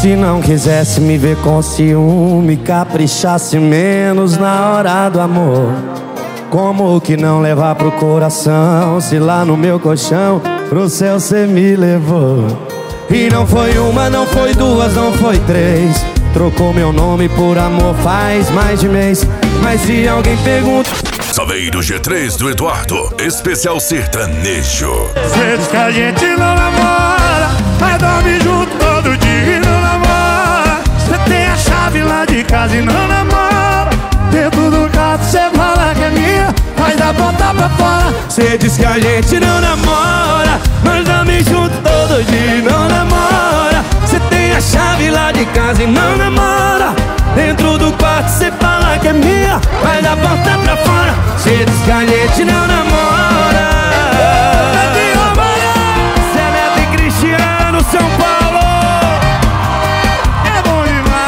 Se não quisesse me ver com ciúme, caprichasse menos na hora do amor. Como que não levar pro coração, se lá no meu colchão pro céu cê me levou? E não foi uma, não foi duas, não foi três. Trocou meu nome por amor faz mais de mês. Mas se alguém pergunta... Saveiro G3 do Eduardo, especial sertanejo. Cê diz que a gente não namora, mas dorme junto todo dia e não namora. Cê tem a chave lá de casa e não namora. Dentro do carro cê fala que é minha, mas dá botar pra fora. Cê diz que a gente não namora, mas dorme junto todo dia e não namora. Cê tem a chave lá de casa e não namora. Dentro do quarto cê fala que é minha, mas dá porta pra fora. Cê diz que a gente não namora. Cê é Neto e Cristiano, São Paulo. É bom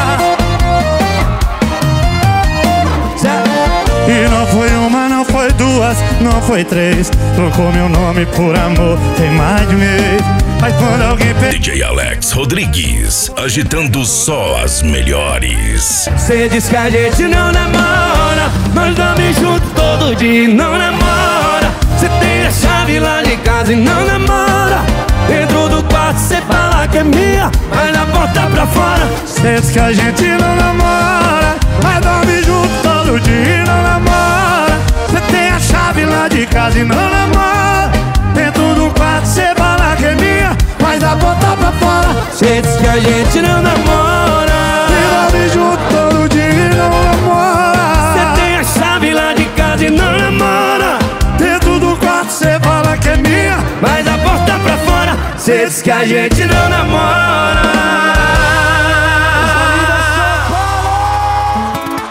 demais. E não foi uma, não foi duas, não foi três. Trocou meu nome por amor, tem mais de mês. Mas quando alguém DJ Alex Rodrigues, agitando só as melhores. Cê diz que a gente não namora, mas dorme junto todo dia e não namora. Cê tem a chave lá de casa e não namora. Dentro do quarto cê fala que é minha, mas na porta pra fora. Cê diz que a gente não namora, mas dorme junto todo dia e não namora. Cê tem a chave lá de casa e não namora. Dentro do quarto cê fala que é minha, mas dá botar pra fora. Cê diz que a gente não namora, e dorme junto todo dia e não namora. cê tem a chave lá de casa e não namora. Dentro do quarto cê fala que é minha, mas dá porta pra fora. Cê diz que a gente não namora.